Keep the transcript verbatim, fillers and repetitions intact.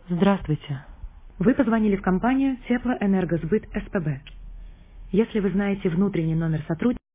Здравствуйте. Вы позвонили в компанию Теплоэнергосбыт СПБ. Если вы знаете внутренний номер сотрудника,